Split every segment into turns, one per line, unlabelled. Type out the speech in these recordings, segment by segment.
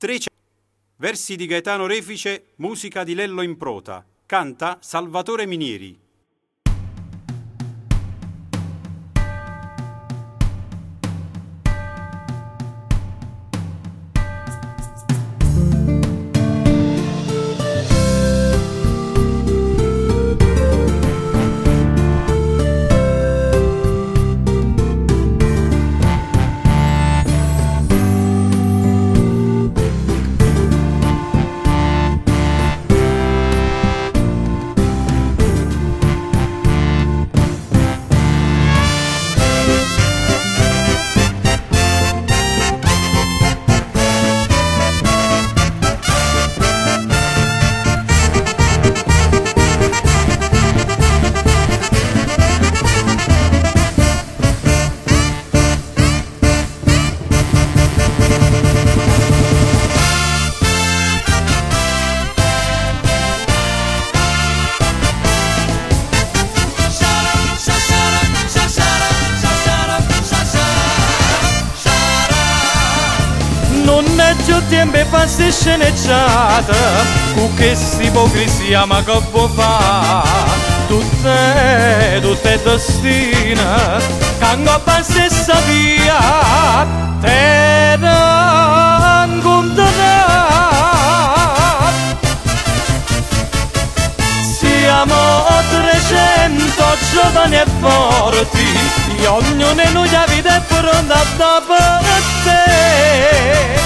Versi di Gaetano Refice, musica di Lello Improta. Canta Salvatore Minieri.
Non è più tempo e passi sceneggiata, con questa ipocrisia ma che può fare? Tutte destine, che hanno stessa via, te ne incontrerà. Siamo 300 giovani e forti, e ognuno di noi ha vita è pronta da parte.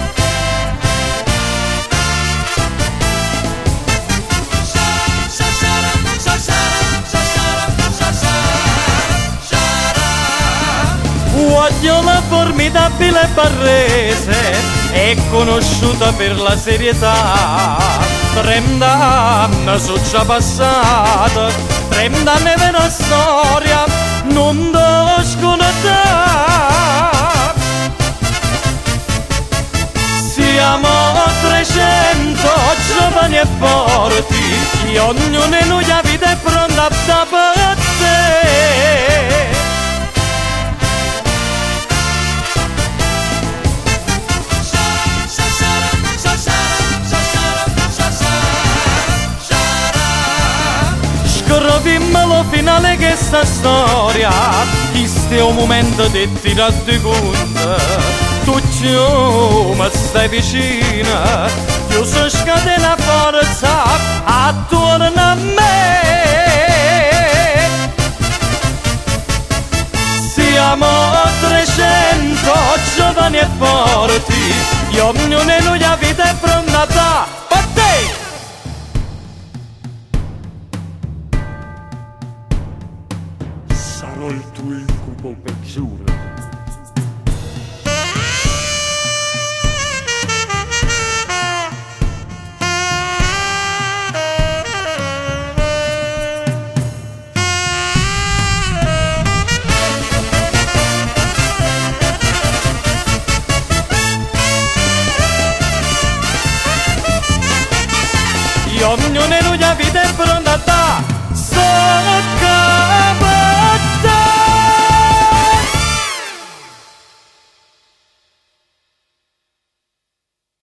Voglio la formidabile Barrese, è conosciuta per la serietà. 30 anni sono già passati, 30 anni di una storia, non devo scontare. Siamo 300 giovani e forti, e ognuno di noi ha vita è pronta da parte. Scriviamo finale che sta storia, questo è un momento di tirare di conto. Tu mi stai vicina, io so scatena forza attorno a me. Siamo 300 giovani e forti, e ognuno di noi ha vita è pronta da parte.
Sarò il tuo incubo peggiore.
E ognuno di noi ha vita è pronta da